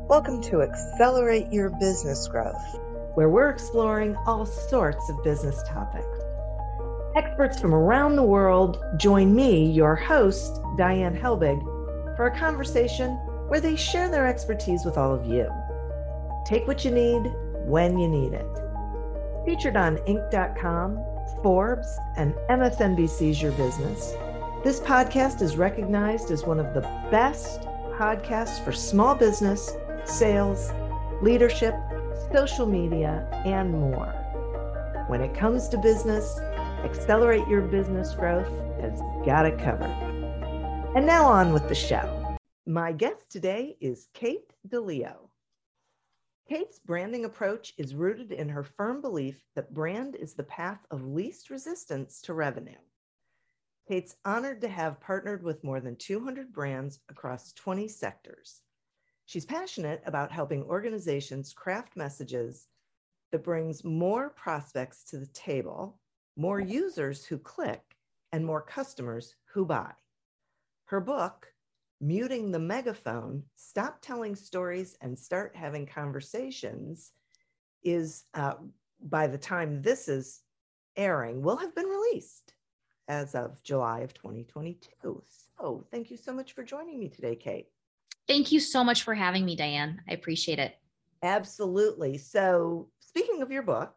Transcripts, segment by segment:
Welcome to Accelerate Your Business Growth, where we're exploring all sorts of business topics. Experts from around the world join me, your host, Diane Helbig, for a conversation where they share their expertise with all of you. Take what you need when you need it. Featured on Inc.com, Forbes, and MSNBC's Your Business, this podcast is recognized as one of the best podcasts for small business, sales, leadership, social media, and more. When it comes to business, Accelerate Your Business Growth has got it covered. And now on with the show. My guest today is Kate DeLeo. Kate's branding approach is rooted in her firm belief that brand is the path of least resistance to revenue. Kate's honored to have partnered with more than 200 brands across 20 sectors. She's passionate about helping organizations craft messages that brings more prospects to the table, more users who click, and more customers who buy. Her book, Muting the Megaphone, Stop Telling Stories and Start Having Conversations, is, by the time this is airing, will have been released as of July of 2022. So thank you so much for joining me today, Kate. Thank you so much for having me, Diane. I appreciate it. Absolutely. So speaking of your book,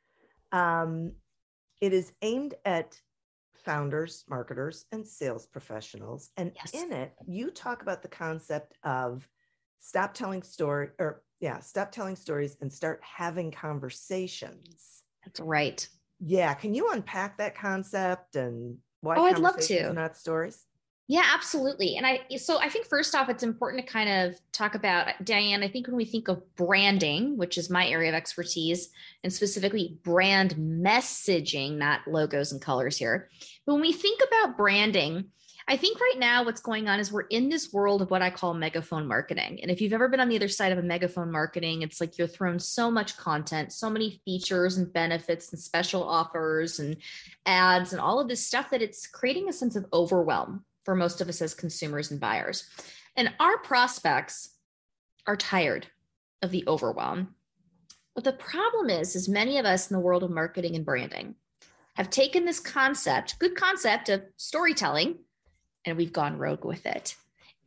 it is aimed at founders, marketers, and sales professionals. And Yes. In it, you talk about the concept of stop telling stories and start having conversations. That's right. Yeah. Can you unpack that concept and why I'd love conversations, to. not stories? Yeah, absolutely. And I think first off, it's important to kind of talk about, Diane, I think when we think of branding, which is my area of expertise, and specifically brand messaging, not logos and colors here. But when we think about branding, I think right now what's going on is we're in this world of what I call megaphone marketing. And if you've ever been on the other side of a megaphone marketing, it's like you're thrown so much content, so many features and benefits and special offers and ads and all of this stuff that it's creating a sense of overwhelm for most of us as consumers and buyers. And our prospects are tired of the overwhelm. But the problem is many of us in the world of marketing and branding have taken this good concept of storytelling, and we've gone rogue with it.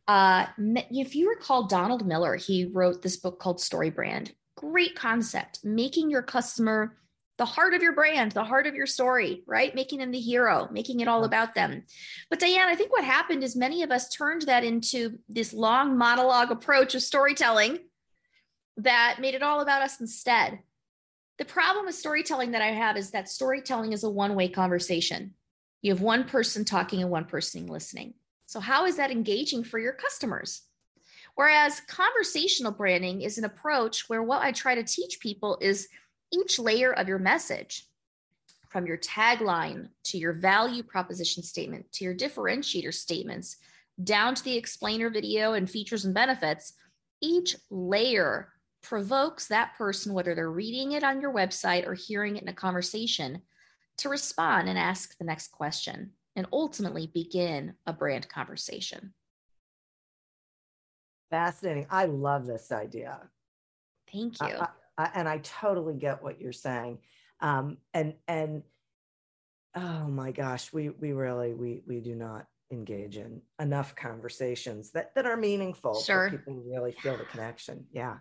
If you recall Donald Miller, he wrote this book called Story Brand. Great concept, making your customer the heart of your brand, the heart of your story, right? Making them the hero, making it all about them. But Diane, I think what happened is many of us turned that into this long monologue approach of storytelling that made it all about us instead. The problem with storytelling that I have is that storytelling is a one-way conversation. You have one person talking and one person listening. So how is that engaging for your customers? Whereas conversational branding is an approach where what I try to teach people is each layer of your message, from your tagline to your value proposition statement, to your differentiator statements, down to the explainer video and features and benefits, each layer provokes that person, whether they're reading it on your website or hearing it in a conversation, to respond and ask the next question and ultimately begin a brand conversation. Fascinating. I love this idea. Thank you. And I totally get what you're saying. And oh my gosh, we do not engage in enough conversations that are meaningful. Sure. So people really feel the connection. Yeah.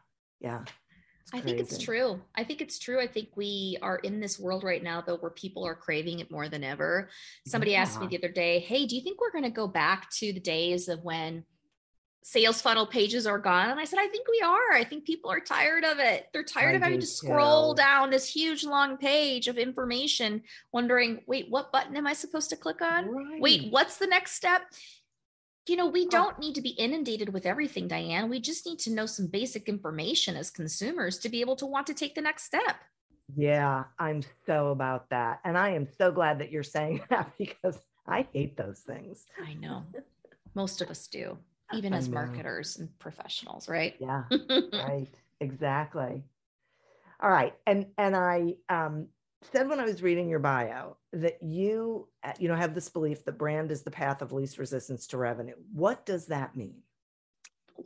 I think it's true. I think we are in this world right now, though, where people are craving it more than ever. Somebody asked me the other day, hey, do you think we're going to go back to the days of when sales funnel pages are gone? And I said, I think we are. I think people are tired of it. They're tired of having to scroll down this huge long page of information, wondering, wait, what button am I supposed to click on? Right. Wait, what's the next step? We don't need to be inundated with everything, Diane. We just need to know some basic information as consumers to be able to want to take the next step. Yeah, I'm so about that. And I am so glad that you're saying that, because I hate those things. I know. Most of us do. Even as marketers and professionals, right? Yeah, right. Exactly. All right. And I said when I was reading your bio that you have this belief that brand is the path of least resistance to revenue. What does that mean?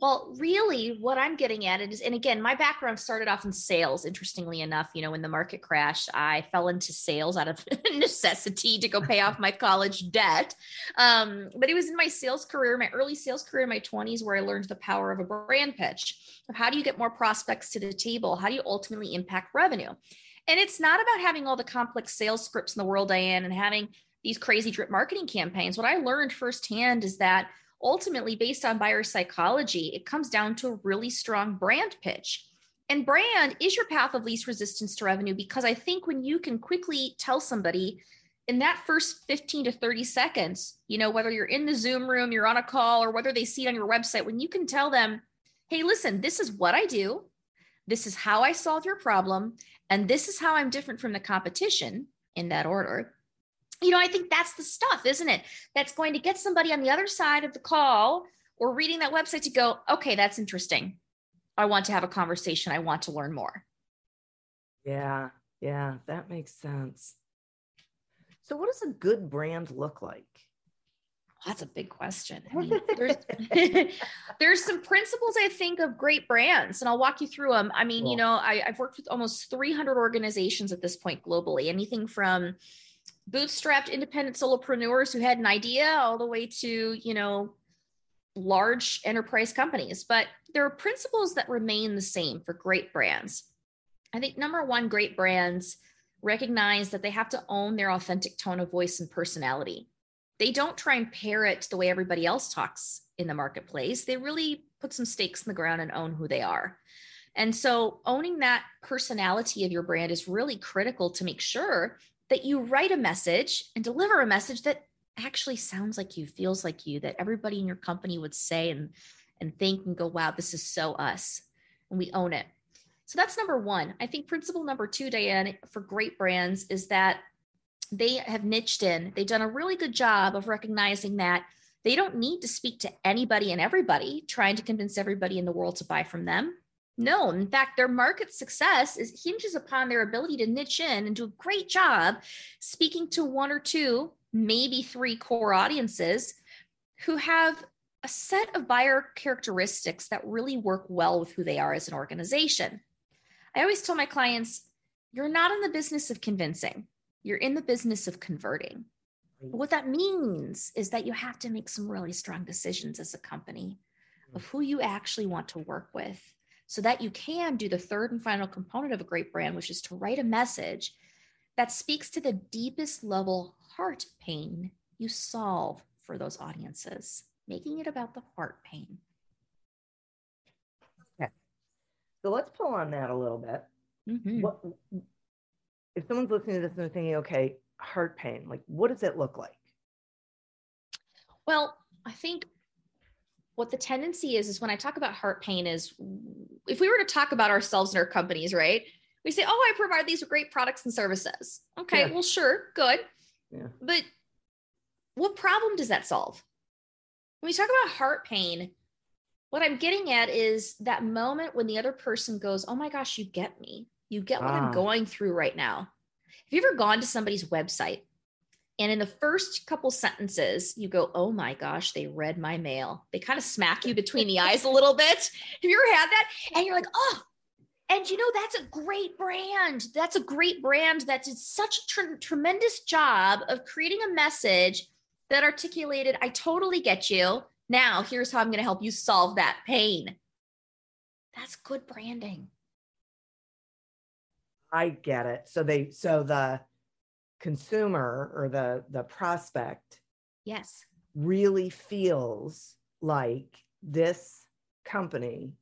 Well, really, what I'm getting at it is, and again, my background started off in sales. Interestingly enough, when the market crashed, I fell into sales out of necessity to go pay off my college debt. But it was in my sales career, my early sales career in my 20s, where I learned the power of a brand pitch. Of how do you get more prospects to the table? How do you ultimately impact revenue? And it's not about having all the complex sales scripts in the world, Diane, and having these crazy drip marketing campaigns. What I learned firsthand is that ultimately, based on buyer psychology, it comes down to a really strong brand pitch. And brand is your path of least resistance to revenue, because I think when you can quickly tell somebody in that first 15 to 30 seconds, whether you're in the Zoom room, you're on a call, or whether they see it on your website, when you can tell them, hey, listen, this is what I do. This is how I solve your problem. And this is how I'm different from the competition, in that order. I think that's the stuff, isn't it? That's going to get somebody on the other side of the call or reading that website to go, okay, that's interesting. I want to have a conversation. I want to learn more. Yeah, that makes sense. So what does a good brand look like? That's a big question. I mean, there's some principles, I think, of great brands, and I'll walk you through them. I mean, cool. I've worked with almost 300 organizations at this point globally, anything from bootstrapped independent solopreneurs who had an idea all the way to, large enterprise companies. But there are principles that remain the same for great brands. I think number one, great brands recognize that they have to own their authentic tone of voice and personality. They don't try and parrot the way everybody else talks in the marketplace. They really put some stakes in the ground and own who they are. And so owning that personality of your brand is really critical to make sure that you write a message and deliver a message that actually sounds like you, feels like you, that everybody in your company would say and think and go, wow, this is so us. And we own it. So that's number one. I think principle number two, Diane, for great brands is that they have niched in. They've done a really good job of recognizing that they don't need to speak to anybody and everybody, trying to convince everybody in the world to buy from them. No, in fact, their market success hinges upon their ability to niche in and do a great job speaking to one or two, maybe three core audiences who have a set of buyer characteristics that really work well with who they are as an organization. I always tell my clients, you're not in the business of convincing. You're in the business of converting. What that means is that you have to make some really strong decisions as a company of who you actually want to work with, so that you can do the third and final component of a great brand, which is to write a message that speaks to the deepest level heart pain you solve for those audiences, making it about the heart pain. Okay. So let's pull on that a little bit. Mm-hmm. What, if someone's listening to this and they're thinking, okay, heart pain, like what does it look like? Well, I think what the tendency is when I talk about heart pain is, if we were to talk about ourselves and our companies, right? We say, oh, I provide these great products and services. Okay, well, sure, good. Yeah. But what problem does that solve? When we talk about heart pain, what I'm getting at is that moment when the other person goes, oh my gosh, you get me. You get what I'm going through right now. Have you ever gone to somebody's website and in the first couple sentences, you go, oh my gosh, they read my mail. They kind of smack you between the eyes a little bit. Have you ever had that? And you're like, oh, and that's a great brand. That's a great brand that did such a tremendous job of creating a message that articulated, I totally get you. Now, here's how I'm going to help you solve that pain. That's good branding. I get it. So the consumer or the prospect, yes, really feels like this company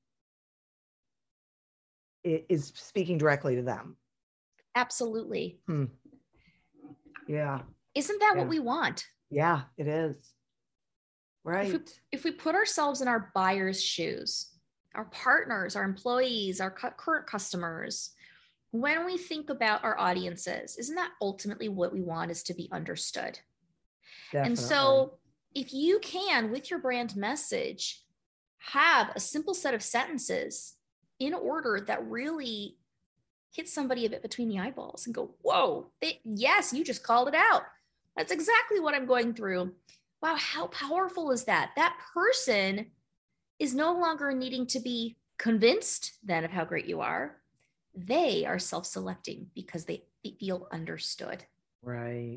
is speaking directly to them. Absolutely. Yeah. Isn't that what we want? Yeah, it is. Right. If we put ourselves in our buyers' shoes, our partners, our employees, our current customers, when we think about our audiences, isn't that ultimately what we want, is to be understood? Definitely. And so if you can, with your brand message, have a simple set of sentences in order that really hit somebody a bit between the eyeballs and go, whoa, yes, you just called it out. That's exactly what I'm going through. Wow, how powerful is that? That person is no longer needing to be convinced then of how great you are. They are self-selecting because they feel understood. Right.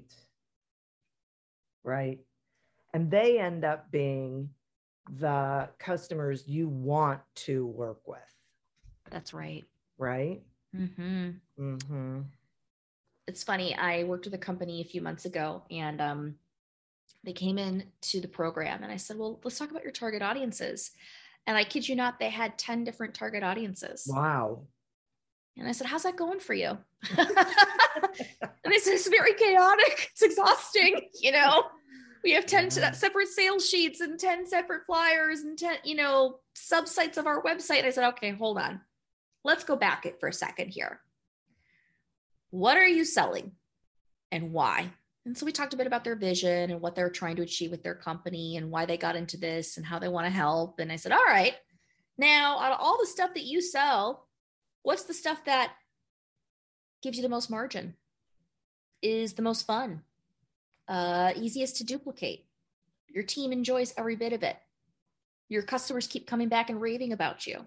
Right. And they end up being the customers you want to work with. That's right. Right? Mm-hmm. Mm-hmm. It's funny. I worked with a company a few months ago, and they came in to the program, and I said, well, let's talk about your target audiences. And I kid you not, they had 10 different target audiences. Wow. And I said, how's that going for you? And they said, it's very chaotic. It's exhausting. We have 10 separate sales sheets and 10 separate flyers and 10, subsites of our website. And I said, okay, hold on. Let's go back it for a second here. What are you selling and why? And so we talked a bit about their vision and what they're trying to achieve with their company and why they got into this and how they want to help. And I said, all right, now out of all the stuff that you sell, what's the stuff that gives you the most margin, is the most fun, easiest to duplicate? Your team enjoys every bit of it. Your customers keep coming back and raving about you.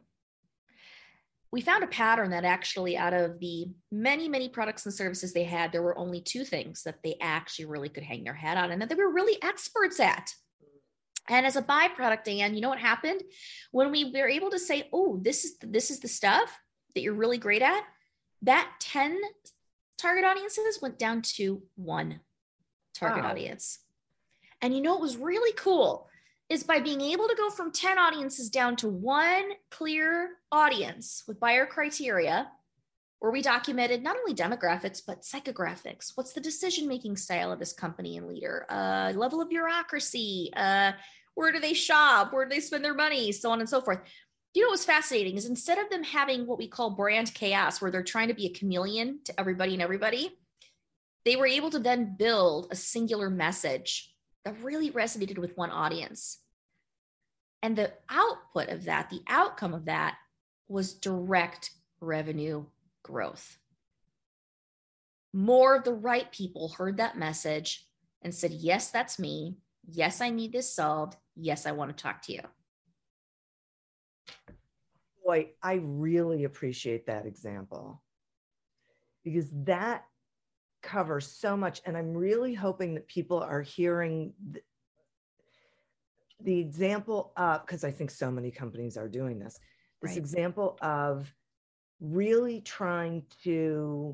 We found a pattern that actually out of the many, many products and services they had, there were only 2 things that they actually really could hang their hat on and that they were really experts at. And as a byproduct, Dan, you know what happened? When we were able to say, oh, this is the stuff that you're really great at, that 10 target audiences went down to 1 target audience. And what was really cool is by being able to go from 10 audiences down to 1 clear audience with buyer criteria, where we documented not only demographics, but psychographics. What's the decision-making style of this company and leader? Level of bureaucracy, where do they shop? Where do they spend their money? So on and so forth. What was fascinating is instead of them having what we call brand chaos, where they're trying to be a chameleon to everybody and everybody, they were able to then build a singular message that really resonated with 1 audience. And the output of that, the outcome of that, was direct revenue growth. More of the right people heard that message and said, yes, that's me. Yes, I need this solved. Yes, I want to talk to you. Boy, I really appreciate that example because that covers so much. And I'm really hoping that people are hearing the example of, because I think so many companies are doing this example of really trying to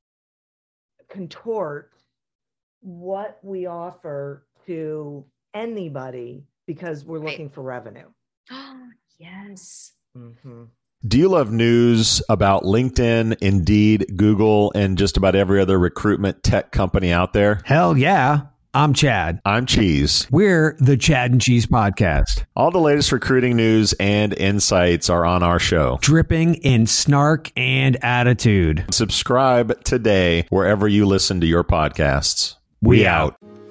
contort what we offer to anybody because we're looking for revenue. Oh, yes. Mm-hmm. Do you love news about LinkedIn, Indeed, Google, and just about every other recruitment tech company out there? Hell yeah. I'm Chad. I'm Cheese. We're the Chad and Cheese Podcast. All the latest recruiting news and insights are on our show. Dripping in snark and attitude. Subscribe today wherever you listen to your podcasts. We out.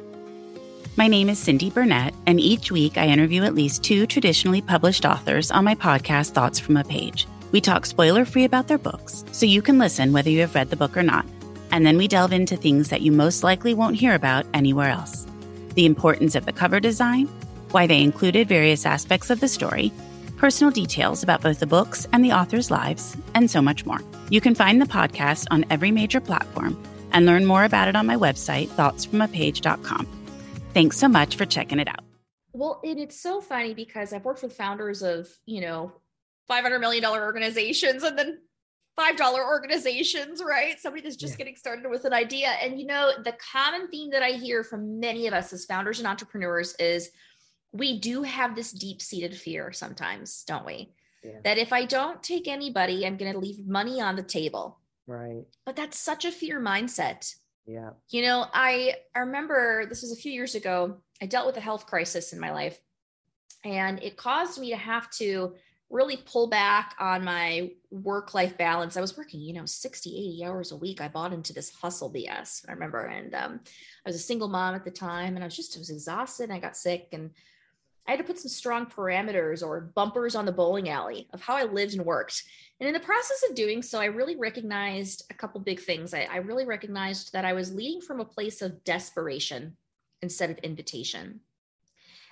My name is Cindy Burnett, and each week I interview at least 2 traditionally published authors on my podcast, Thoughts from a Page. We talk spoiler-free about their books, so you can listen whether you have read the book or not. And then we delve into things that you most likely won't hear about anywhere else. The importance of the cover design, why they included various aspects of the story, personal details about both the books and the authors' lives, and so much more. You can find the podcast on every major platform and learn more about it on my website, thoughtsfromapage.com. Thanks so much for checking it out. Well, it's so funny because I've worked with founders of, $500 million organizations and then $5 organizations, right? Somebody that's just getting started with an idea. And, the common theme that I hear from many of us as founders and entrepreneurs is we do have this deep-seated fear sometimes, don't we? Yeah. That if I don't take anybody, I'm going to leave money on the table. Right. But that's such a fear mindset. Yeah. I remember this was a few years ago. I dealt with a health crisis in my life, and it caused me to have to really pull back on my work-life balance. I was working, 60, 80 hours a week. I bought into this hustle BS, I remember. And I was a single mom at the time, and I was exhausted, and I got sick, and I had to put some strong parameters or bumpers on the bowling alley of how I lived and worked. And in the process of doing so, I really recognized a couple big things. I really recognized that I was leading from a place of desperation instead of invitation.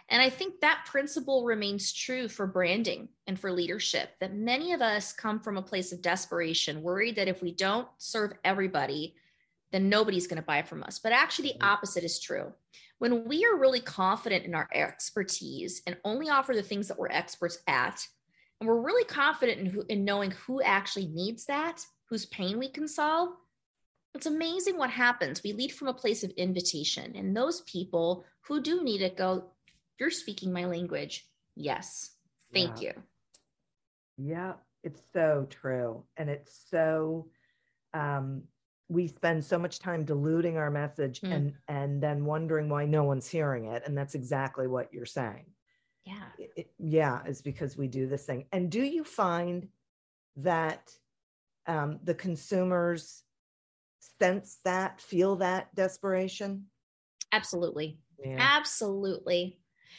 And I think that principle remains true for branding and for leadership, that many of us come from a place of desperation, worried that if we don't serve everybody, then nobody's going to buy from us. But actually the opposite is true. When we are really confident in our expertise and only offer the things that we're experts at, and we're really confident in knowing who actually needs that, whose pain we can solve, it's amazing what happens. We lead from a place of invitation, and those people who do need it go, you're speaking my language. Yes. Thank you. Yeah, it's so true. And it's so, we spend so much time diluting our message and then wondering why no one's hearing it. And that's exactly what you're saying. Yeah. It's because we do this thing. And do you find that the consumers sense that, feel that desperation? Absolutely. Yeah. Absolutely.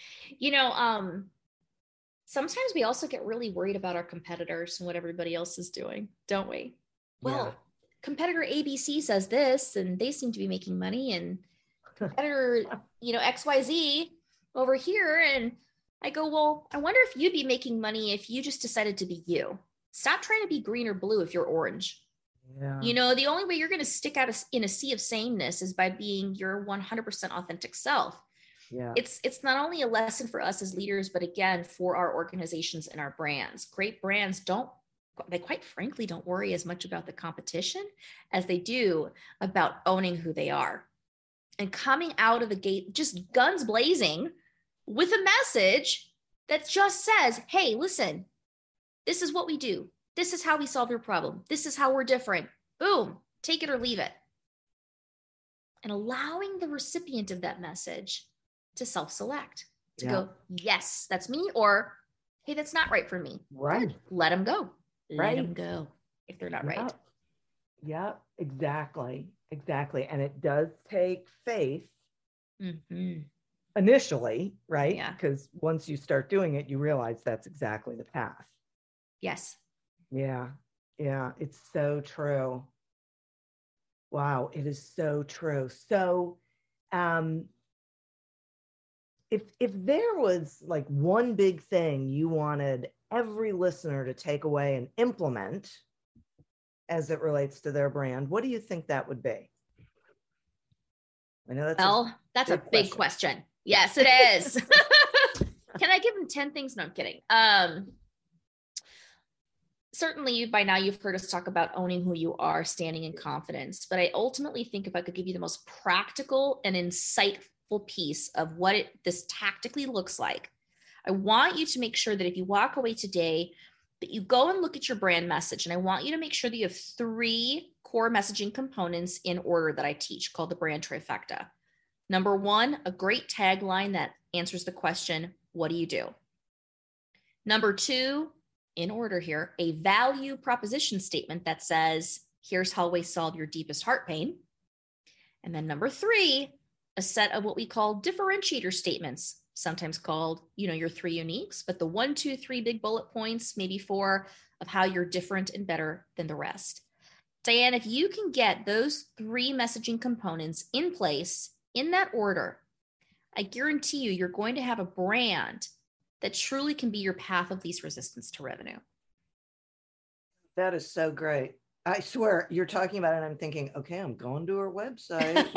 Sometimes we also get really worried about our competitors and what everybody else is doing, don't we? Well, competitor ABC says this, and they seem to be making money, and competitor, XYZ over here. And I go, well, I wonder if you'd be making money if you just decided to be you. Stop trying to be green or blue if you're orange. Yeah. The only way you're going to stick out in a sea of sameness is by being your 100% authentic self. Yeah. It's not only a lesson for us as leaders, but again, for our organizations and our brands. Great brands they quite frankly don't worry as much about the competition as they do about owning who they are and coming out of the gate, just guns blazing with a message that just says, hey, listen, this is what we do. This is how we solve your problem. This is how we're different. Boom, take it or leave it. And allowing the recipient of that message to self-select, to go, yes, that's me, or hey, that's not right for me. Right. Good. Let them go. Right. Let them go if they're not right. Yeah, exactly. Exactly. And it does take faith initially, right? Yeah. Because once you start doing it, you realize that's exactly the path. Yes. Yeah. Yeah. It's so true. Wow. It is so true. So, if there was like one big thing you wanted every listener to take away and implement as it relates to their brand, what do you think that would be? I know that's a big question. Yes, it is. Can I give them 10 things? No, I'm kidding. Certainly by now you've heard us talk about owning who you are, standing in confidence. But I ultimately think if I could give you the most practical and insightful piece of what this tactically looks like, I want you to make sure that if you walk away today, that you go and look at your brand message. And I want you to make sure that you have 3 core messaging components in order that I teach, called the brand trifecta. Number 1, a great tagline that answers the question, what do you do? Number 2, in order here, a value proposition statement that says, here's how we solve your deepest heart pain. And then number 3, a set of what we call differentiator statements, sometimes called, your 3 uniques, but the 1, 2, 3 big bullet points, maybe 4, of how you're different and better than the rest. Diane, if you can get those 3 messaging components in place in that order, I guarantee you're going to have a brand that truly can be your path of least resistance to revenue. That is so great. I swear you're talking about it and I'm thinking, okay, I'm going to her website.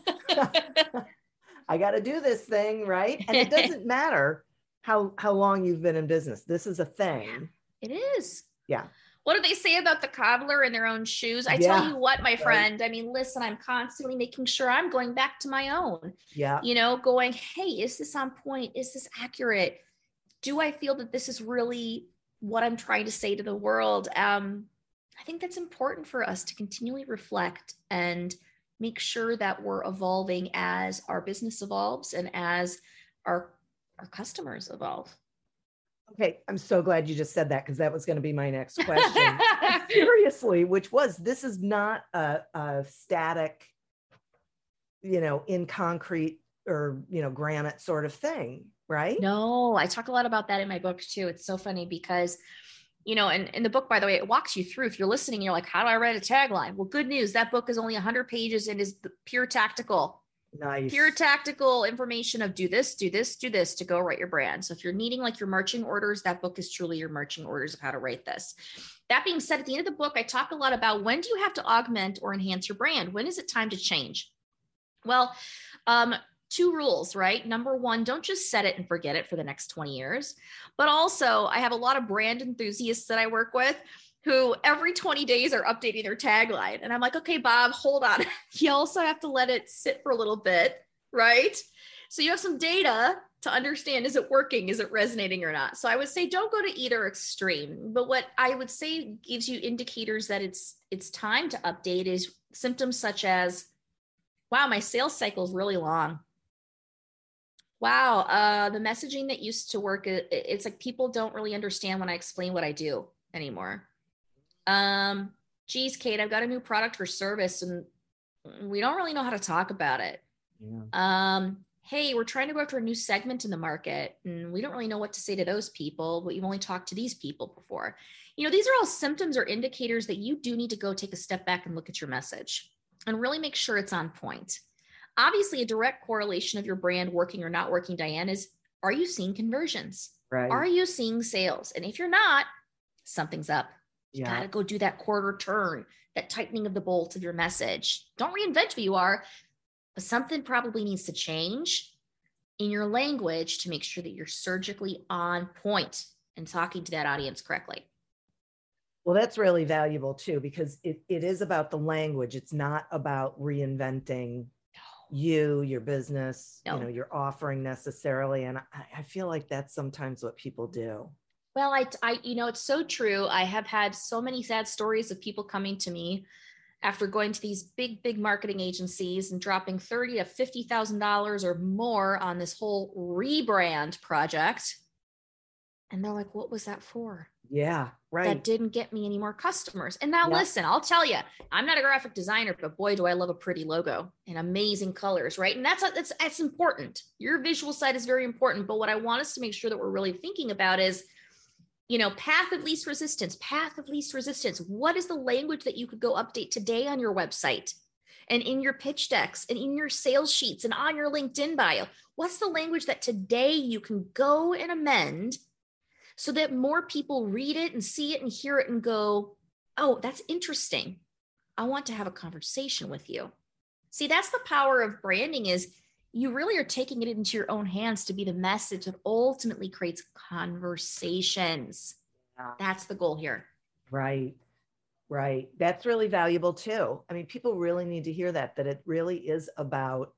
I got to do this thing, right? And it doesn't matter how long you've been in business. This is a thing. It is. Yeah. What do they say about the cobbler in their own shoes? I tell you what, my friend, I mean, listen, I'm constantly making sure I'm going back to my own, going, hey, is this on point? Is this accurate? Do I feel that this is really what I'm trying to say to the world? I think that's important for us to continually reflect and make sure that we're evolving as our business evolves and as our customers evolve. Okay, I'm so glad you just said that, because that was going to be my next question. Seriously, this is not a static, in concrete or, granite sort of thing, right? No, I talk a lot about that in my book too. It's so funny because, and in the book, by the way, it walks you through. If you're listening, you're like, how do I write a tagline? Well, good news. That book is only 100 pages and is pure tactical. Nice. Pure tactical information of do this, do this, do this to go write your brand. So if you're needing like your marching orders, that book is truly your marching orders of how to write this. That being said, at the end of the book, I talk a lot about when do you have to augment or enhance your brand? When is it time to change? Well, 2 rules, right? Number 1, don't just set it and forget it for the next 20 years. But also, I have a lot of brand enthusiasts that I work with who every 20 days are updating their tagline. And I'm like, okay, Bob, hold on. You also have to let it sit for a little bit, right? So you have some data to understand, is it working? Is it resonating or not? So I would say don't go to either extreme. But what I would say gives you indicators that it's time to update is symptoms such as, wow, my sales cycle is really long. Wow, the messaging that used to work, it's like people don't really understand when I explain what I do anymore. Geez, Kate, I've got a new product or service and we don't really know how to talk about it. Yeah. Hey, we're trying to go after a new segment in the market and we don't really know what to say to those people, but you've only talked to these people before. These are all symptoms or indicators that you do need to go take a step back and look at your message and really make sure it's on point. Obviously, a direct correlation of your brand working or not working, Diane, is, are you seeing conversions? Right. Are you seeing sales? And if you're not, something's up. You got to go do that quarter turn, that tightening of the bolts of your message. Don't reinvent who you are, but something probably needs to change in your language to make sure that you're surgically on point and talking to that audience correctly. Well, that's really valuable too, because it is about the language. It's not about reinventing your business, your offering necessarily. And I feel like that's sometimes what people do. Well, I it's so true. I have had so many sad stories of people coming to me after going to these big marketing agencies and dropping $30,000 to $50,000 or more on this whole rebrand project. And they're like, what was that for? Yeah, right. That didn't get me any more customers. And now listen, I'll tell you, I'm not a graphic designer, but boy, do I love a pretty logo and amazing colors, right? And that's important. Your visual side is very important. But what I want us to make sure that we're really thinking about is, path of least resistance. What is the language that you could go update today on your website and in your pitch decks and in your sales sheets and on your LinkedIn bio? What's the language that today you can go and amend so that more people read it and see it and hear it and go, oh, that's interesting. I want to have a conversation with you. See, that's the power of branding, is you really are taking it into your own hands to be the message that ultimately creates conversations. Yeah. That's the goal here. Right. That's really valuable too. I mean, people really need to hear that it really is about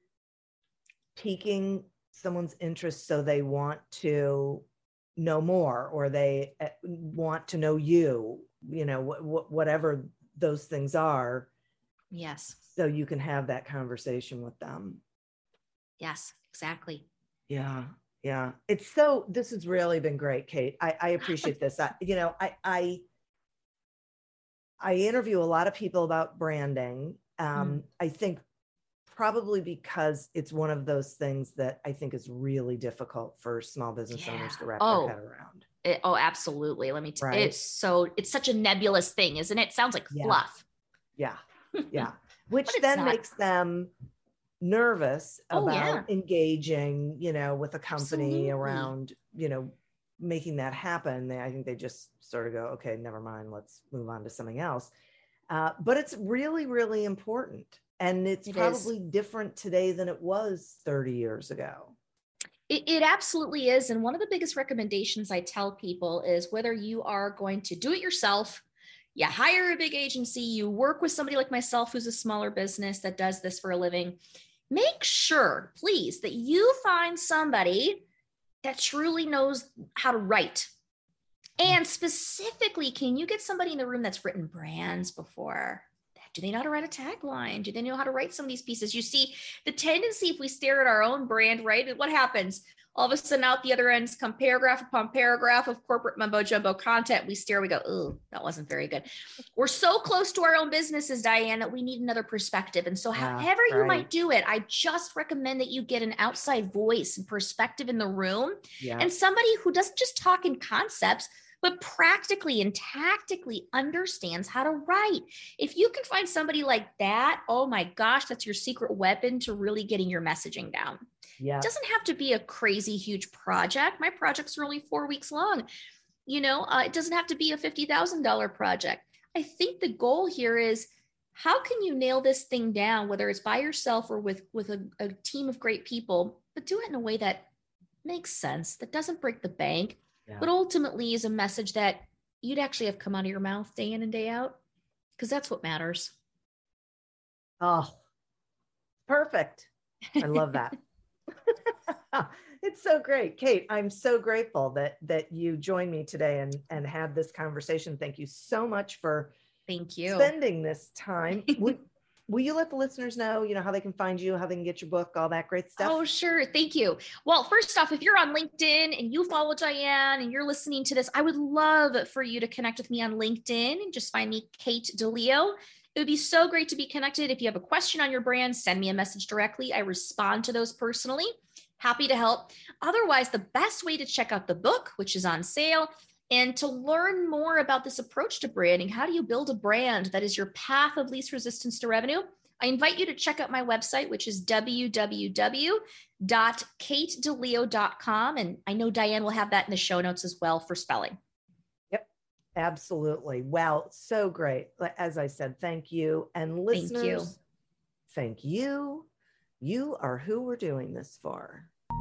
piquing someone's interest so they want to know more, or they want to know you, whatever those things are. Yes. So you can have that conversation with them. Yes, exactly. Yeah. This has really been great, Kate. I appreciate this. I interview a lot of people about branding. I think probably because it's one of those things that I think is really difficult for small business owners to wrap their head around. Absolutely. Let me tell you, it's such a nebulous thing, isn't it? It sounds like fluff. Yeah. Which then makes them nervous about engaging, with a company around, making that happen. I think they just sort of go, okay, never mind, let's move on to something else. But it's really, really important. And it's probably different today than it was 30 years ago. It absolutely is. And one of the biggest recommendations I tell people is, whether you are going to do it yourself, you hire a big agency, you work with somebody like myself, who's a smaller business that does this for a living, make sure, please, that you find somebody that truly knows how to write. And specifically, can you get somebody in the room that's written brands before? Do they know how to write a tagline? Do they know how to write some of these pieces? You see, the tendency, if we stare at our own brand, right, what happens? All of a sudden, out the other ends come paragraph upon paragraph of corporate mumbo jumbo content. We stare, we go, ooh, that wasn't very good. We're so close to our own businesses, Diane, that we need another perspective. And so however you might do it, I just recommend that you get an outside voice and perspective in the room, and somebody who doesn't just talk in concepts, but practically and tactically understands how to write. If you can find somebody like that, oh my gosh, that's your secret weapon to really getting your messaging down. Yeah. It doesn't have to be a crazy huge project. My projects are only 4 weeks long. It doesn't have to be a $50,000 project. I think the goal here is, how can you nail this thing down, whether it's by yourself or with a team of great people, but do it in a way that makes sense, that doesn't break the bank, but ultimately is a message that you'd actually have come out of your mouth day in and day out, because that's what matters. Oh, perfect. I love that. It's so great. Kate, I'm so grateful that you joined me today and had this conversation. Thank you so much for spending this time. Will you let the listeners know, how they can find you, how they can get your book, all that great stuff? Oh, sure. Thank you. Well, first off, if you're on LinkedIn and you follow Diane and you're listening to this, I would love for you to connect with me on LinkedIn and just find me, Kate DeLeo. It would be so great to be connected. If you have a question on your brand, send me a message directly. I respond to those personally. Happy to help. Otherwise, the best way to check out the book, which is on sale, and to learn more about this approach to branding, how do you build a brand that is your path of least resistance to revenue? I invite you to check out my website, which is www.katedeleo.com. And I know Diane will have that in the show notes as well for spelling. Yep, absolutely. Wow, so great. As I said, thank you. And listeners, thank you. You are who we're doing this for.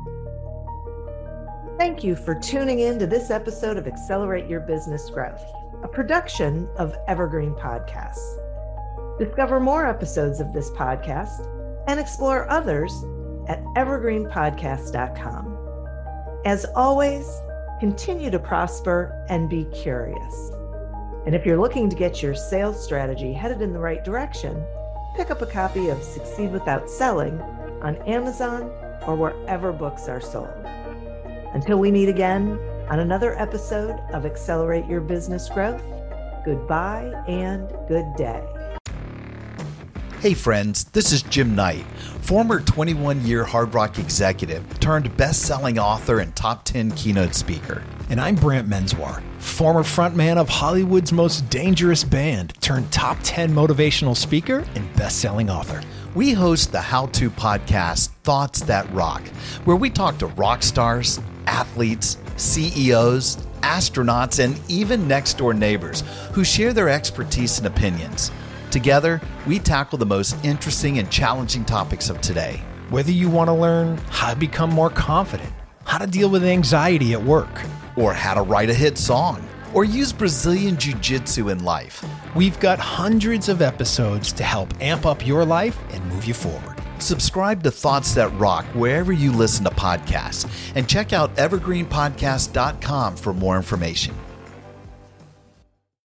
Thank you for tuning in to this episode of Accelerate Your Business Growth, a production of Evergreen Podcasts. Discover more episodes of this podcast and explore others at evergreenpodcast.com. As always, continue to prosper and be curious. And if you're looking to get your sales strategy headed in the right direction, pick up a copy of Succeed Without Selling on Amazon or wherever books are sold. Until we meet again on another episode of Accelerate Your Business Growth, goodbye and good day. Hey friends, this is Jim Knight, former 21-year Hard Rock executive turned best-selling author and top 10 keynote speaker. And I'm Brant Menswar, former frontman of Hollywood's Most Dangerous Band turned top 10 motivational speaker and best-selling author. We host the how-to podcast Thoughts That Rock, where we talk to rock stars, athletes, CEOs, astronauts, and even next-door neighbors who share their expertise and opinions. Together, we tackle the most interesting and challenging topics of today. Whether you want to learn how to become more confident, how to deal with anxiety at work, or how to write a hit song, or use Brazilian Jiu-Jitsu in life, we've got hundreds of episodes to help amp up your life and move you forward. Subscribe to Thoughts That Rock wherever you listen to podcasts, and check out evergreenpodcast.com for more information.